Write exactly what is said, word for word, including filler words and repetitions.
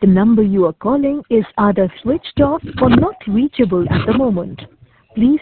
The number you are calling is either switched off or not reachable at the moment. Please